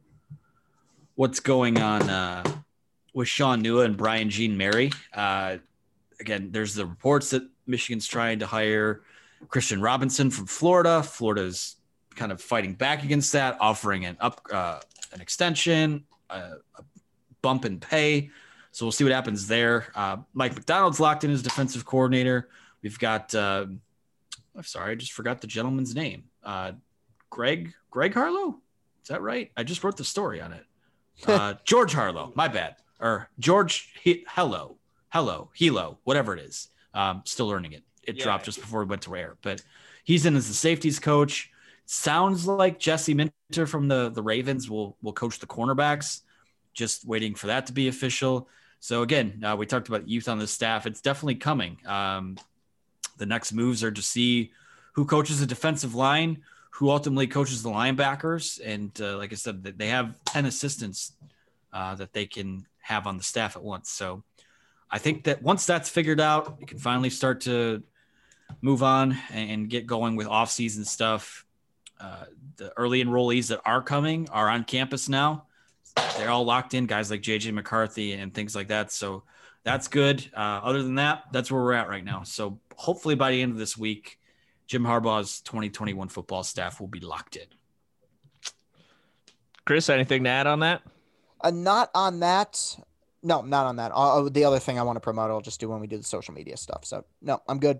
Speaker 2: what's going on uh, with Sean Nua and Brian Jean Mary. Uh, again, there's the reports that Michigan's trying to hire Christian Robinson from Florida. Florida's kind of fighting back against that, offering an up uh, an extension, uh, a bump in pay. So we'll see what happens there. Uh, Mike McDonald's locked in as defensive coordinator. We've got, uh, I'm sorry, I just forgot the gentleman's name. Uh, Greg, Greg Harlow? Is that right? I just wrote the story on it. Uh, George Harlow, my bad. Or George he- Hello, Hello, Hilo, whatever it is. Um, still learning it. It yeah. dropped just before we went to air. But he's in as the safeties coach. Sounds like Jesse Minter from the, the Ravens will will coach the cornerbacks. Just waiting for that to be official. So again, uh, we talked about youth on the staff. It's definitely coming. Um, the next moves are to see who coaches the defensive line, who ultimately coaches the linebackers. And uh, like I said, they have ten assistants uh, that they can have on the staff at once. So I think that once that's figured out, you can finally start to move on and get going with off-season stuff. Uh, the early enrollees that are coming are on campus now. They're all locked in, guys like J J McCarthy and things like that. So that's good. Uh, other than that, that's where we're at right now. So hopefully by the end of this week, Jim Harbaugh's twenty twenty-one football staff will be locked in.
Speaker 1: Chris, anything to add on that?
Speaker 3: Uh, not on that. No, not on that. Uh, the other thing I want to promote, I'll just do when we do the social media stuff. So no, I'm good.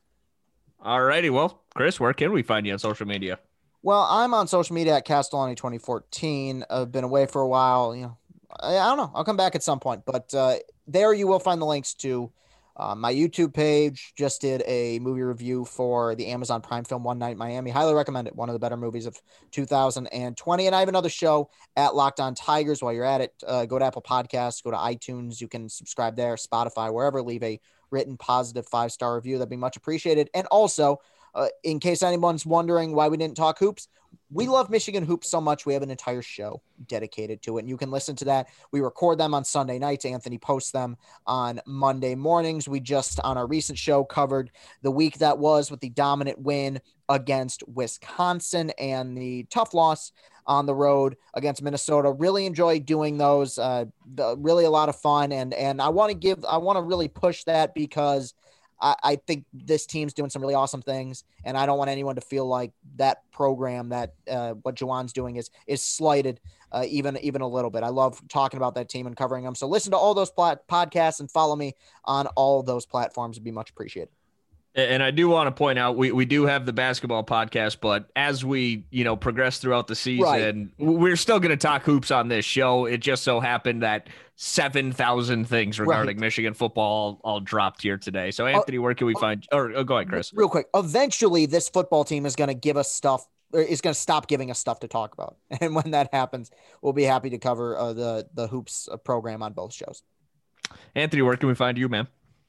Speaker 1: All righty. Well, Chris, where can we find you on social media?
Speaker 3: Well, I'm on social media at Castellani twenty fourteen. I've been away for a while. You know, I, I don't know. I'll come back at some point, but uh, there you will find the links to uh, my YouTube page. Just did a movie review for the Amazon Prime film One Night in Miami. Highly recommend it. One of the better movies of two thousand twenty. And I have another show at Locked On Tigers. While you're at it, uh, go to Apple Podcasts, go to iTunes. You can subscribe there, Spotify, wherever. Leave a written positive five-star review. That'd be much appreciated. And also, Uh, in case anyone's wondering why we didn't talk hoops, we love Michigan hoops so much. We have an entire show dedicated to it, and you can listen to that. We record them on Sunday nights. Anthony posts them on Monday mornings. We just, on our recent show, covered the week that was with the dominant win against Wisconsin and the tough loss on the road against Minnesota. Really enjoy doing those. Uh, really a lot of fun. And, and I want to give, I want to really push that because I, I think this team's doing some really awesome things, and I don't want anyone to feel like that program, that uh, what Juwan's doing is is slighted uh, even even a little bit. I love talking about that team and covering them. So listen to all those plat- podcasts and follow me on all those platforms. It'd be much appreciated.
Speaker 1: And I do want to point out, we, we do have the basketball podcast, but as we, you know, progress throughout the season, right, we're still going to talk hoops on this show. It just so happened that seven thousand things regarding right. Michigan football all, all dropped here today. So Anthony, uh, where can we find, or oh, go ahead, Chris.
Speaker 3: Real quick. Eventually this football team is going to give us stuff, or is going to stop giving us stuff to talk about. And when that happens, we'll be happy to cover uh, the, the hoops program on both shows.
Speaker 1: Anthony, where can we find you, man?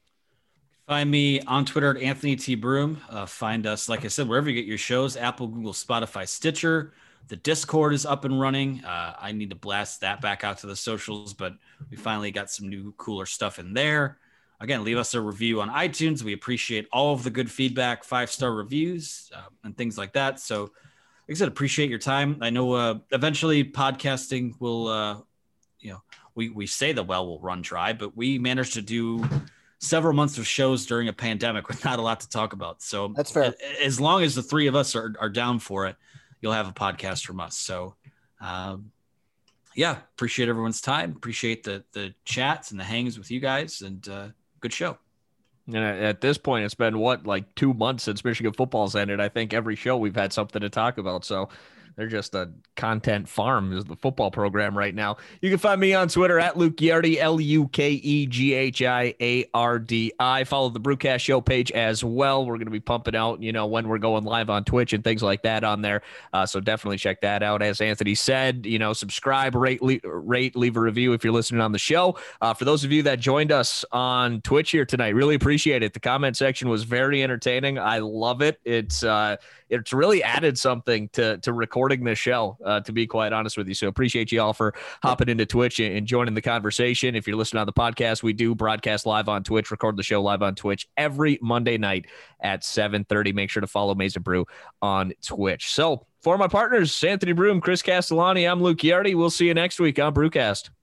Speaker 2: Find me on Twitter at Anthony T. Broom. Uh, find us, like I said, wherever you get your shows, Apple, Google, Spotify, Stitcher. The Discord is up and running. Uh, I need to blast that back out to the socials, but we finally got some new, cooler stuff in there. Again, leave us a review on iTunes. We appreciate all of the good feedback, five-star reviews, uh, and things like that. So, like I said, appreciate your time. I know uh, eventually podcasting will, uh, you know, we, we say the well will run dry, but we managed to do several months of shows during a pandemic with not a lot to talk about. So
Speaker 3: that's fair.
Speaker 2: As long as the three of us are, are down for it, you'll have a podcast from us. So, um, yeah, appreciate everyone's time. Appreciate the the chats and the hangs with you guys, and uh, good show.
Speaker 1: And at this point, it's been what, like two months since Michigan football's ended. I think every show we've had something to talk about. So they're just a content farm, is the football program right now. You can find me on Twitter at Luke Giardi, L U K E G H I A R D I. Follow the Brewcast show page as well. We're going to be pumping out, you know, when we're going live on Twitch and things like that on there. Uh, so definitely check that out. As Anthony said, you know, subscribe, rate, le- rate, leave a review if you're listening on the show. Uh, for those of you that joined us on Twitch here tonight, really appreciate it. The comment section was very entertaining. I love it. It's, uh, it's really added something to, to recording this show, uh, to be quite honest with you. So appreciate you all for hopping into Twitch and joining the conversation. If you're listening on the podcast, we do broadcast live on Twitch, record the show live on Twitch every Monday night at seven thirty. Make sure to follow Maize n Brew on Twitch. So for my partners, Anthony Broom, Chris Castellani, I'm Luke Giardi. We'll see you next week on Brewcast.